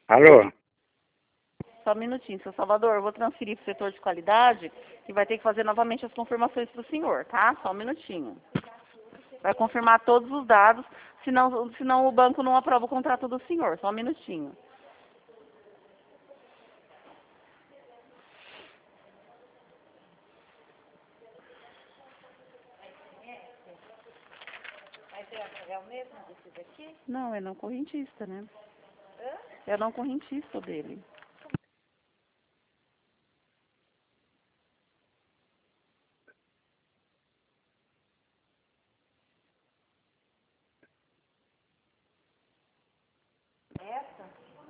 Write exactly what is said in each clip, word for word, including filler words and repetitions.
Alô? Só um minutinho, seu Salvador. Eu vou transferir para o setor de qualidade e vai ter que fazer novamente as confirmações para o senhor, tá? Só um minutinho. Vai confirmar todos os dados, senão, senão o banco não aprova o contrato do senhor. Só um minutinho. Mas é, é o mesmo desse daqui? Não, é não correntista, né? Hã? É não correntista dele. Essa?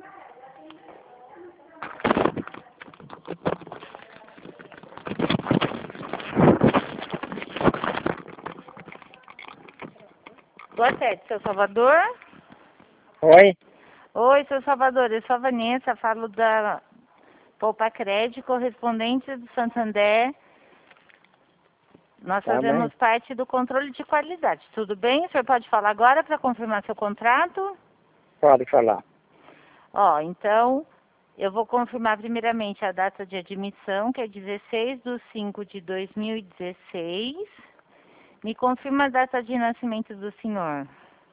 Boa tarde, seu Salvador. Oi? Oi, seu Salvador. Eu sou a Vanessa, falo da Poupa Crédito, correspondente do Santander. Nós Tá bem? fazemos parte do controle de qualidade. Tudo bem? O senhor pode falar agora para confirmar seu contrato? Pode falar. Ó, então, eu vou confirmar primeiramente a data de admissão, que é dezesseis de cinco de dois mil e dezesseis. Me confirma a data de nascimento do senhor.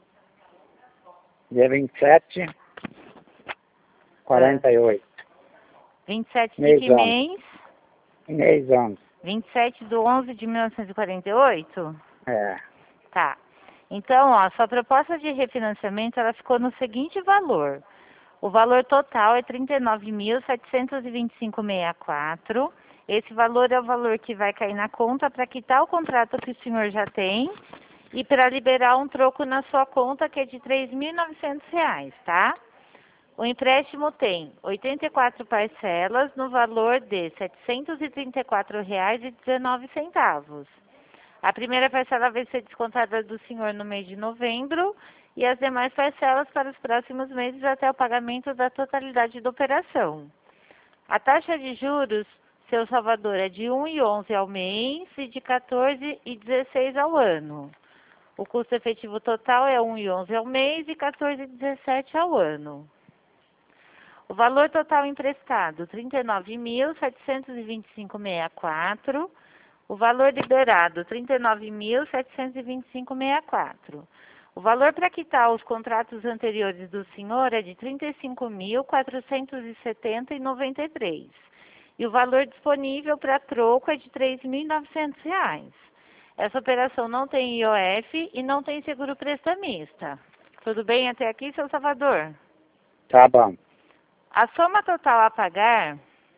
Dia vinte e sete, quarenta e oito. vinte e sete de Mês que onze. mês? Mês onze. vinte e sete de onze de mil novecentos e quarenta e oito? É. Tá. Então, ó, sua proposta de refinanciamento, ela ficou no seguinte valor. O valor total é trinta e nove mil, setecentos e vinte e cinco vírgula sessenta e quatro. Esse valor é o valor que vai cair na conta para quitar o contrato que o senhor já tem e para liberar um troco na sua conta que é de três mil e novecentos reais, tá? O empréstimo tem oitenta e quatro parcelas no valor de setecentos e trinta e quatro reais e dezenove centavos. A primeira parcela vai ser descontada do senhor no mês de novembro e as demais parcelas para os próximos meses até o pagamento da totalidade da operação. A taxa de juros, seu Salvador, é de um vírgula onze ao mês e de quatorze vírgula dezesseis ao ano. O custo efetivo total é um vírgula onze ao mês e quatorze vírgula dezessete ao ano. O valor total emprestado, trinta e nove mil, setecentos e vinte e cinco vírgula sessenta e quatro. O valor liberado, trinta e nove mil, setecentos e vinte e cinco vírgula sessenta e quatro. O valor para quitar os contratos anteriores do senhor é de trinta e cinco mil, quatrocentos e setenta vírgula noventa e três. E o valor disponível para troco é de três mil e novecentos reais. Essa operação não tem I O F e não tem seguro prestamista. Tudo bem até aqui, seu Salvador? Tá bom. A soma total a pagar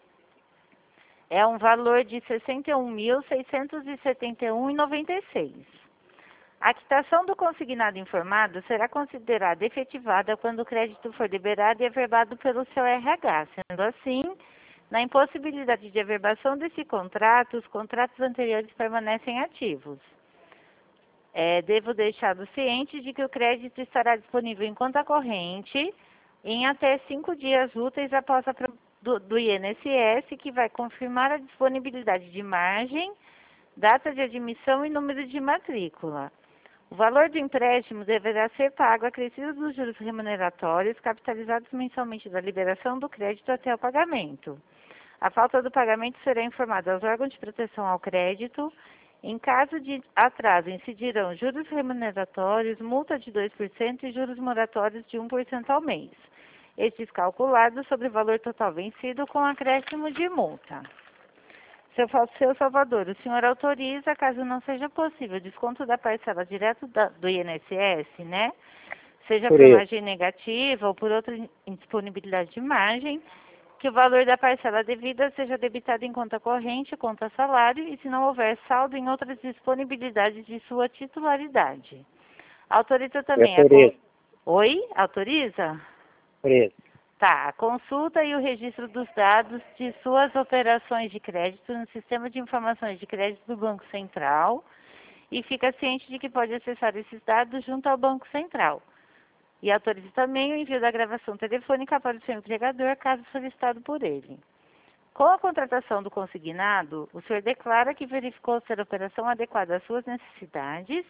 é um valor de sessenta e um mil, seiscentos e setenta e um vírgula noventa e seis. A quitação do consignado informado será considerada efetivada quando o crédito for liberado e averbado pelo seu R H. Sendo assim, na impossibilidade de averbação desse contrato, os contratos anteriores permanecem ativos. É, devo deixá-lo ciente de que o crédito estará disponível em conta corrente em até cinco dias úteis após a do, do I N S S, que vai confirmar a disponibilidade de margem, data de admissão e número de matrícula. O valor do empréstimo deverá ser pago acrescido dos juros remuneratórios capitalizados mensalmente da liberação do crédito até o pagamento. A falta do pagamento será informada aos órgãos de proteção ao crédito. Em caso de atraso, incidirão juros remuneratórios, multa de dois por cento e juros moratórios de um por cento ao mês. Estes calculados sobre o valor total vencido com acréscimo de multa. Seu, seu Salvador, o senhor autoriza, caso não seja possível, desconto da parcela direto da, do I N S S, né? Seja Por por isso. margem negativa ou por outra indisponibilidade de margem, que o valor da parcela devida seja debitado em conta corrente, conta salário, e se não houver saldo em outras disponibilidades de sua titularidade. Autoriza É também a... por Con... isso. Oi? Autoriza? Por isso. Tá, a consulta e o registro dos dados de suas operações de crédito no Sistema de Informações de Crédito do Banco Central e fica ciente de que pode acessar esses dados junto ao Banco Central. E autoriza também o envio da gravação telefônica para o seu empregador, caso solicitado por ele. Com a contratação do consignado, o senhor declara que verificou ser a operação adequada às suas necessidades,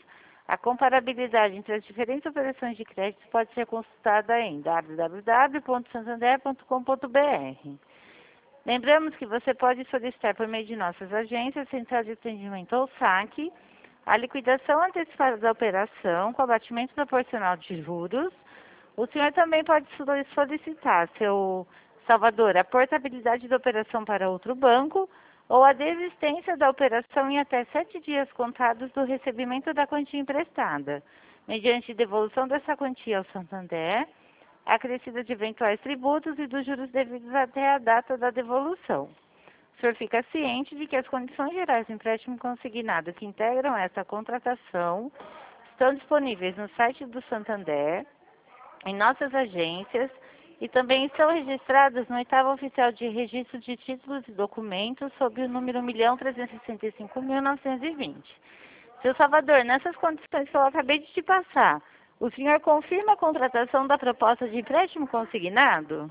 A comparabilidade entre as diferentes operações de crédito pode ser consultada em w w w ponto santander ponto com ponto b r. Lembramos que você pode solicitar por meio de nossas agências, Central de Atendimento ou saque, a liquidação antecipada da operação com abatimento proporcional de juros. O senhor também pode solicitar, seu Salvador, a portabilidade da operação para outro banco ou a desistência da operação em até sete dias contados do recebimento da quantia emprestada, mediante devolução dessa quantia ao Santander, acrescida de eventuais tributos e dos juros devidos até a data da devolução. O senhor fica ciente de que as condições gerais do empréstimo consignado que integram essa contratação estão disponíveis no site do Santander, em nossas agências, e também estão registradas no oitavo oficial de registro de títulos e documentos sob o número um milhão trezentos e sessenta e cinco mil novecentos e vinte. Seu Salvador, nessas condições que eu acabei de te passar, o senhor confirma a contratação da proposta de empréstimo consignado?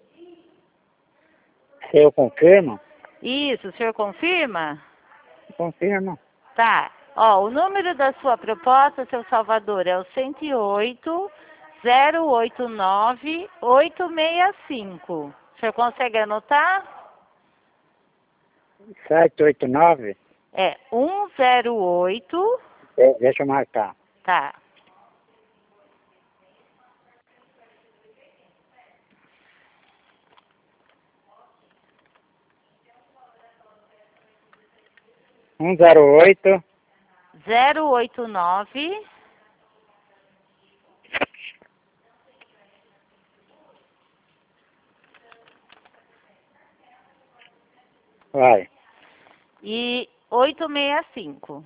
Eu confirmo? Isso, o senhor confirma? Confirmo. Tá. Ó, o número da sua proposta, seu Salvador, é o cento e oito, zero oito nove, oito seis cinco. O senhor consegue anotar? sete oito nove? É um zero oito. É, deixa eu marcar. Tá. um zero oito. zero oito nove. Vai. E oito seis cinco.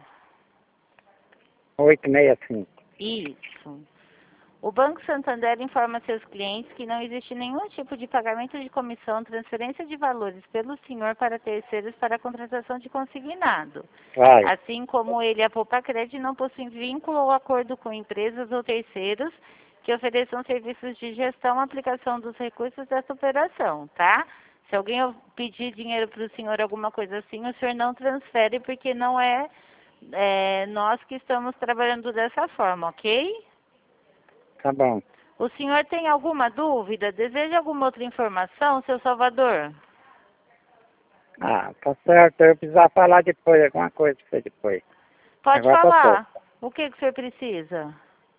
oito seis cinco. Isso. O Banco Santander informa seus clientes que não existe nenhum tipo de pagamento de comissão, transferência de valores pelo senhor para terceiros para a contratação de consignado. Vai. Assim como ele e a Popacred não possuem vínculo ou acordo com empresas ou terceiros que ofereçam serviços de gestão e aplicação dos recursos dessa operação, tá? Se alguém pedir dinheiro para o senhor, alguma coisa assim, o senhor não transfere porque não é, é nós que estamos trabalhando dessa forma, ok? Tá bom. O senhor tem alguma dúvida? Deseja alguma outra informação, seu Salvador? Ah, tá certo. Eu precisar falar depois, alguma coisa pra você depois. Pode Agora tá falar. certo. O que, que o senhor precisa?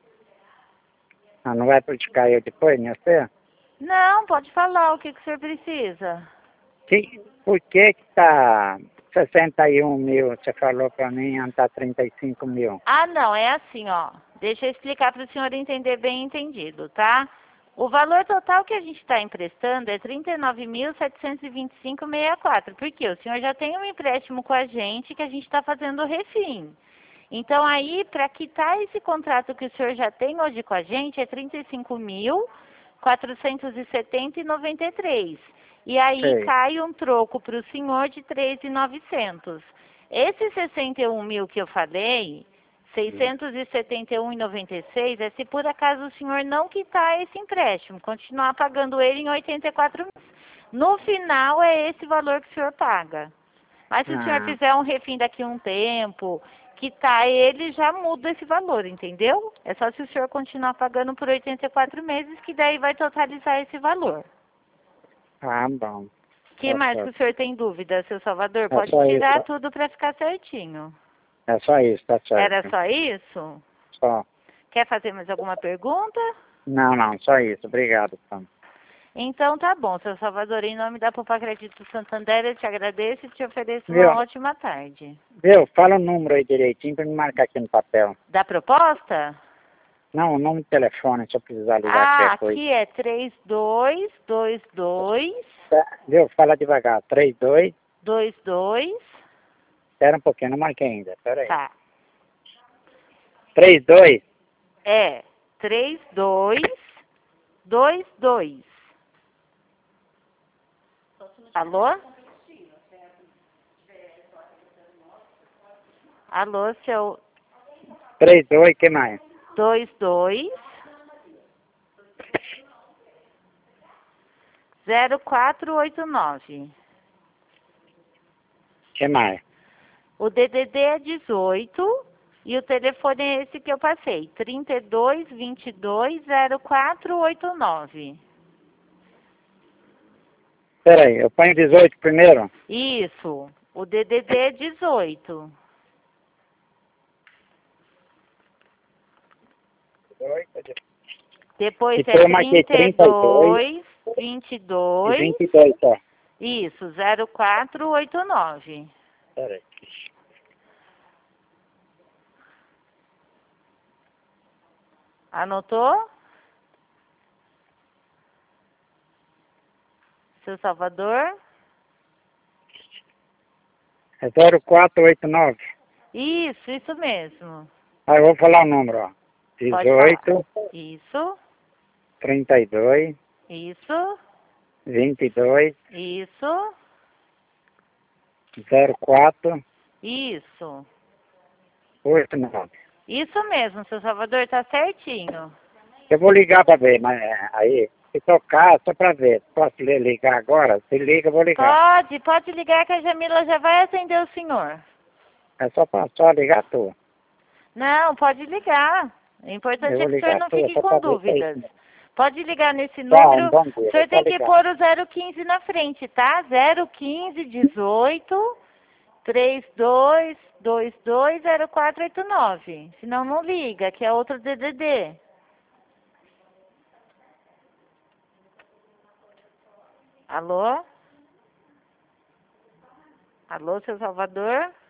Ah, não vai prejudicar eu depois, né? Você? Não, pode falar. O que, que o senhor precisa? Que, por que que tá sessenta e um mil? Você falou pra mim, antes tá trinta e cinco mil. Ah, não. É assim, ó. Deixa eu explicar para o senhor entender bem entendido, tá? O valor total que a gente está emprestando é trinta e nove mil setecentos e vinte e cinco vírgula sessenta e quatro. Por quê? O senhor já tem um empréstimo com a gente que a gente está fazendo o refim. Então, aí, para quitar esse contrato que o senhor já tem hoje com a gente, é trinta e cinco mil quatrocentos e setenta vírgula noventa e três. E aí Sei. cai um troco para o senhor de três mil e novecentos. Esses sessenta e um mil que eu falei, seiscentos e setenta e um vírgula noventa e seis, é se por acaso o senhor não quitar esse empréstimo, continuar pagando ele em oitenta e quatro meses. No final, é esse valor que o senhor paga. Mas se o senhor Ah. fizer um refim daqui a um tempo, quitar ele, já muda esse valor, entendeu? É só se o senhor continuar pagando por oitenta e quatro meses, que daí vai totalizar esse valor. Ah, bom. O que Tá mais certo. que o senhor tem dúvida, seu Salvador? É Pode só tirar isso. tudo para ficar certinho. É só isso, tá certo. Era só isso? Só. Quer fazer mais alguma pergunta? Não, não, só isso. Obrigado, Tom. Então tá bom, seu Salvador. Em nome da Poupa Crédito Santander, eu te agradeço e te ofereço Viu? uma ótima tarde. Viu? Fala o número aí direitinho pra me marcar aqui no papel. Da proposta? Não, o número de telefone, se eu precisar ligar Ah, qualquer coisa. aqui é três dois dois dois, Tá, viu? Fala devagar. três dois. dois dois, Espera um pouquinho, não marquei ainda. Espera aí. tá. três dois. É três dois dois dois. Alô? Alô, seu três dois, que mais? dois dois zero quatro oito nove. Que mais? O D D D é dezoito, E o telefone é esse que eu passei, trinta e dois, vinte e dois, zero quatro oito nove. Peraí, eu ponho dezoito primeiro? Isso, o D D D é dezoito. Depois E é eu marquei trinta e trinta e dois dois, vinte e e dois, vinte e dois só. isso, zero quatro oito nove. Peraí. Anotou? Seu Salvador? É zero quatro oito nove. Isso, isso mesmo. Aí eu vou falar o número, ó. Pode falar. dezoito, Isso, trinta e dois, isso, vinte e dois, isso, zero quatro isso. oito nove. Isso mesmo, seu Salvador, tá certinho. Eu vou ligar para ver, mas é, aí, se tocar, só para ver. Posso li- ligar agora? Se liga, eu vou ligar. Pode, pode ligar que a Jamila já vai atender o senhor. É só para só ligar tu. Não, pode ligar. O importante Eu é vou que o senhor ligar não tu, fique só com para ver se é dúvidas. isso mesmo. Pode ligar nesse Tá, número. um bom dia, O senhor vou tem que ligar. pôr o zero quinze na frente, tá? zero quinze, dezoito, trinta e dois, vinte e dois, zero quatro oito nove. Senão não liga, que é outro D D D. Alô? Alô, seu Salvador?